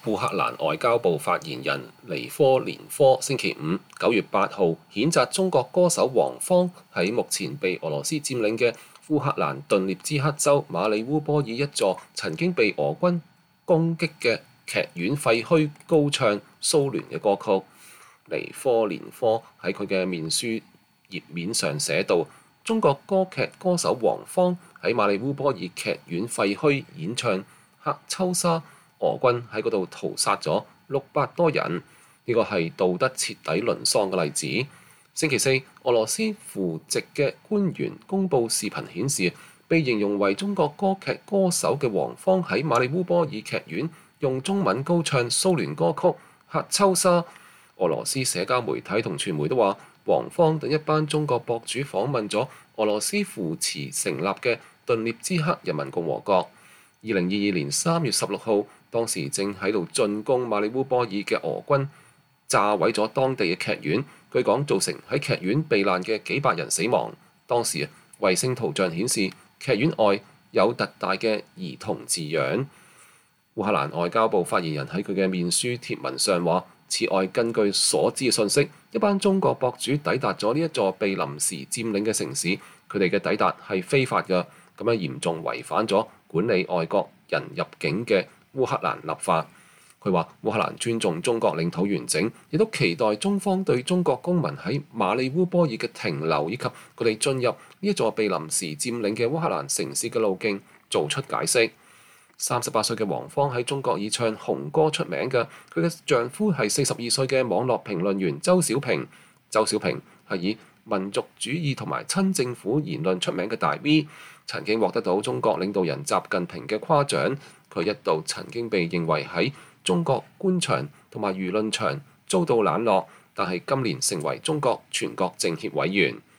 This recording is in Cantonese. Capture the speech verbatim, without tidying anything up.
烏克蘭外交部發言人尼科連科星期五九月八號譴責中國歌手王芳喺目前被俄羅斯佔領嘅烏克蘭頓涅茨克州馬里烏波爾一座曾經被俄軍攻擊嘅劇院廢墟高唱蘇聯嘅歌曲。尼科連科喺佢嘅面書頁面上寫道：中國歌劇歌手王芳喺馬里烏波爾劇院廢墟演唱《喀秋莎》。俄軍喺嗰度屠殺咗六百多人，呢個係道德徹底淪喪嘅例子。星期四，俄羅斯扶植嘅官員公佈視頻顯示，被形容為中國歌劇歌手嘅王芳喺馬里烏波爾劇院用中文高唱蘇聯歌曲《喀秋莎》。俄羅斯社交媒體同傳媒都話，王芳等一班中國博主訪問咗俄羅斯扶持成立嘅頓涅茨克人民共和國。二零二二年三月十六號，當時正喺度進攻馬里烏波爾嘅俄軍炸毀咗當地嘅劇院，據講造成喺劇院避難嘅幾百人死亡。當時衛星圖像顯示，劇院外有特大嘅兒童字樣。烏克蘭外交部發言人喺佢嘅面書貼文上話，此外根據所知嘅信息，一班中國博主抵達咗呢一座被臨時佔領嘅城市，佢哋嘅抵達係非法嘅，咁樣嚴重違反咗管理外國人入境嘅烏克蘭立法。佢話烏克蘭尊重中國領土完整，亦都期待中方對中國公民喺馬里烏波爾嘅停留以及佢哋進入呢一座被臨時佔領嘅烏克蘭城市嘅路徑做出解釋。三十八歲嘅王芳喺中國以唱紅歌出名嘅，佢嘅丈夫係四十二歲嘅網絡評論員周小平。周小平係以民族主義同埋親政府言論出名嘅大 V， 曾經獲得到中國領導人習近平嘅誇獎。佢一度曾經被認為喺中國官場同埋輿論場遭到冷落，但係今年成為中國全國政協委員。